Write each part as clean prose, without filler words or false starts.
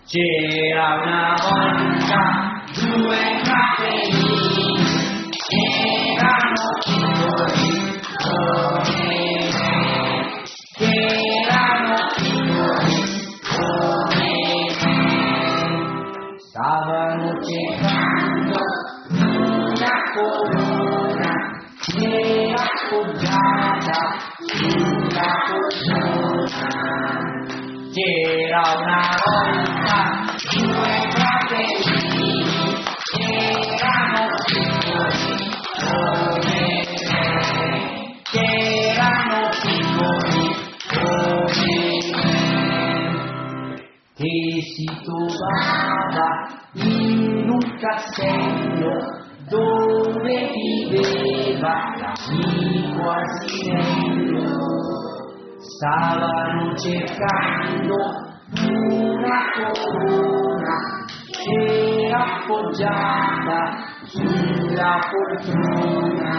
C'era una volta due fratelli che erano piccoli come me, che erano piccoli come me. Stavano cercando una corona che era appoggiata sulla poltrona. C'era una volta due fratelli che erano piccoli come me, che erano piccoli come me, che si trovava in un castello dove viveva l'amico asinello. Stavano cercando una corona che era appoggiata sulla poltrona.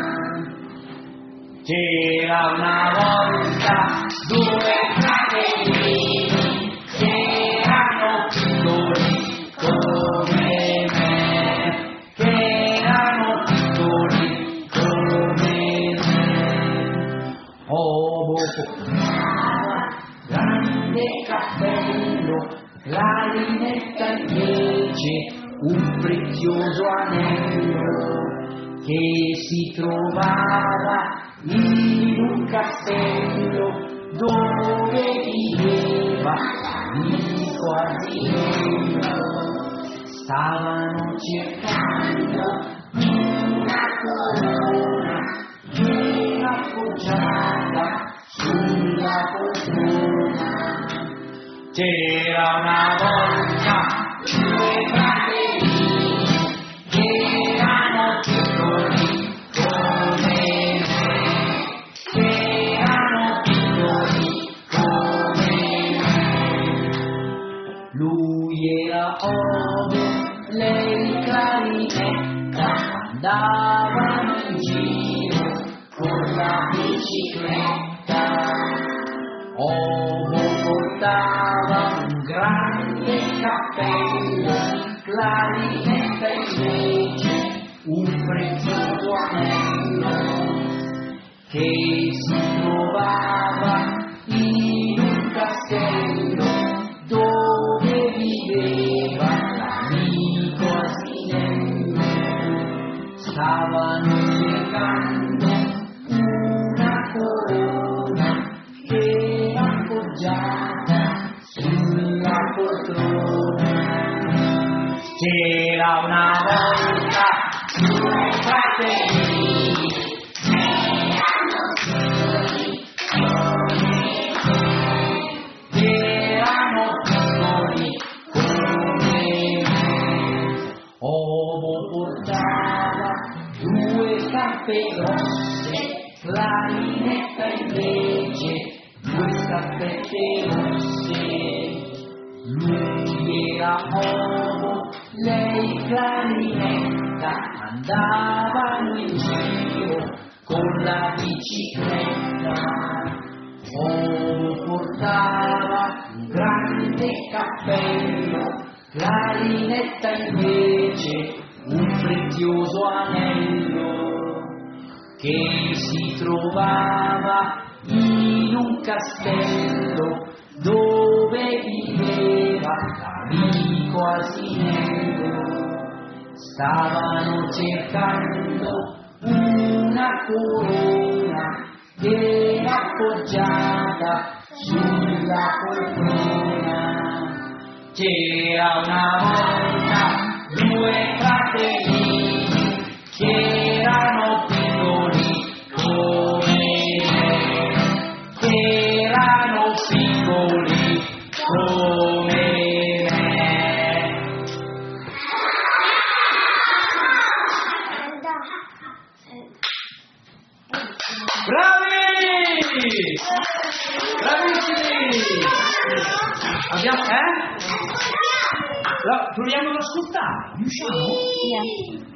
C'era una volta due fratelli che erano piccoli come me, che erano piccoli come me. Grande cappello, clarinetta invece, un prezioso anello che si trovava in un castello dove viveva l'amico asinello. Stavano cercando una corona che era appoggiata sulla poltrona. C'era una volta due fratelli che erano piccoli come me, che erano piccoli come me. Lui era oboe, lei clarinetta, andavano in giro con la bicicletta. Oboe portava un grande cappello, clarinetta invece un prezioso anello che si trovava in un castello dove viveva l'amico asinello. Stavano cercando una corona che era appoggiata sulla poltrona. C'era una volta due fratelli che erano piccoli come me, che erano piccoli come me. Oboe portava due scarpe grosse, clarinetta invece due scarpette rosse. Lui era oboe, lei clarinetta, andavano in giro con la bicicletta. Oboe portava un grande cappello, clarinetta invece un prezioso anello che si trovava in un castello dove viveva l'amico asinello. Stavano cercando una corona che era appoggiata sulla poltrona. C'era una volta due fratelli che erano piccoli come me, che erano piccoli come me. Bravi! Bravissimi! Abbiamo, proviamo ad ascoltare, riusciamo? Sì.